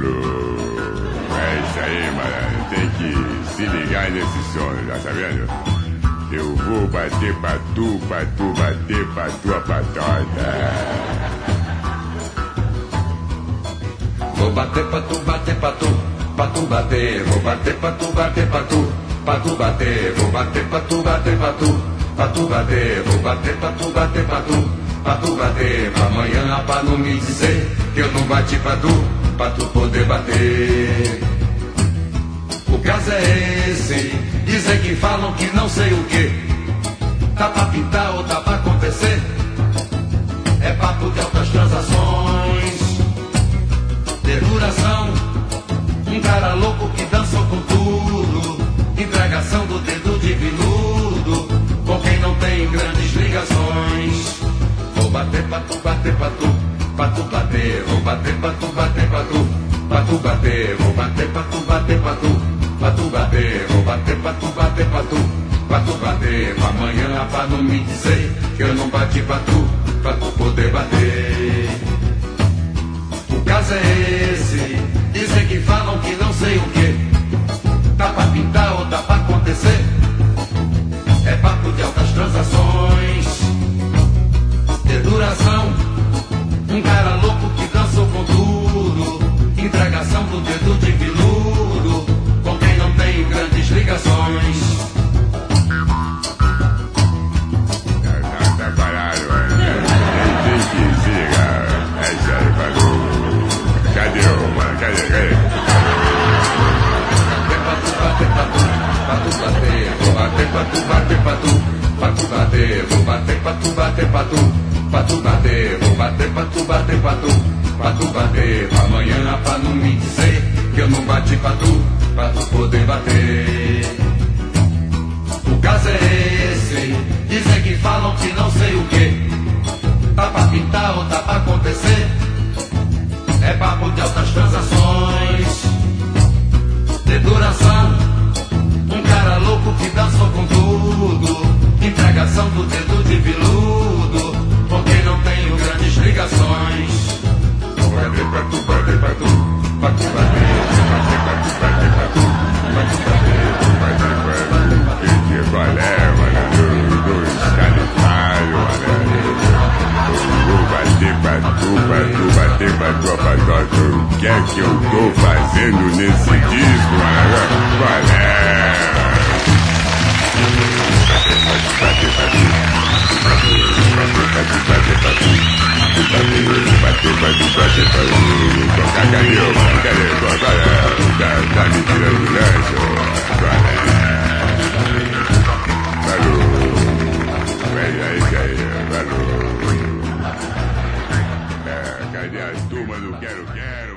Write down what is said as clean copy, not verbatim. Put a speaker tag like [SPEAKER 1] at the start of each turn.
[SPEAKER 1] Falou. É isso aí, mano. Tem que se ligar nesse som, já tá vendo? Eu vou bater pra tu bater pra tua patota.
[SPEAKER 2] Vou bater pra tu bater pra tu bater. Vou bater pra tu bater pra tu bater. Vou bater pra tu bater pra tu bater. Vou bater pra tu bater pra tu bater. Pra amanhã pra não me dizer que eu não bati pra tu poder bater. O caso é esse, dizem que falam que não sei o que. Tá pra pintar ou tá pra acontecer. É papo de altas transações, de duração. Um cara louco que dançou com tudo. Entregação do dedo de viludo, com quem não tem grandes ligações. Vou bater pra tu bater pra tu bater. Vou bater pra tu bater pra tu bater. Vou bater pra tu bater pra tu bater. Vou bater pra tu bater pra tu bater. Pra amanhã pra não me dizer que eu não bati pra tu poder bater. O caso é esse, dizem que falam que não sei o que. Tá pra pintar ou tá pra acontecer. É papo de altas transações, de duração. Um cara louco que dançou com tudo. Entregação do dedo de viludo, com quem não tem grandes ligações.
[SPEAKER 1] Tá parado, mano. Tem que se ligar. É isso aí, falou. Cadê o mano? Cadê?
[SPEAKER 2] Bater pra tu bater. Vou bater pra tu bater pra tu bater. Vou bater pra tu bater pra tu bater. Vou bater pra tu bater pra tu bater. Pra amanhã pra não me dizer que eu não bati pra tu poder bater. O caso é esse, dizem que falam que não sei o que. Tá pra pintar ou tá pra acontecer. É papo de altas transações, de duração. Um cara louco que dançou com tudo. Entregação do dedo de viludo, com quem não tenho grandes ligações. Vou bater pra tu bater pra tu bater. Bater pra tu bater pra tu bater.
[SPEAKER 1] Que balé, mano. Do escalifalho, mano. Vou bater pra tu bater pra tua patota. O que é que eu tô fazendo nesse disco, mano? Balé. Bater pra tu tocar, cadê, mano? Cadê? Tá me tirando o lanche, valeu. É isso aí, valeu. Cadê a turma do Quero Quero?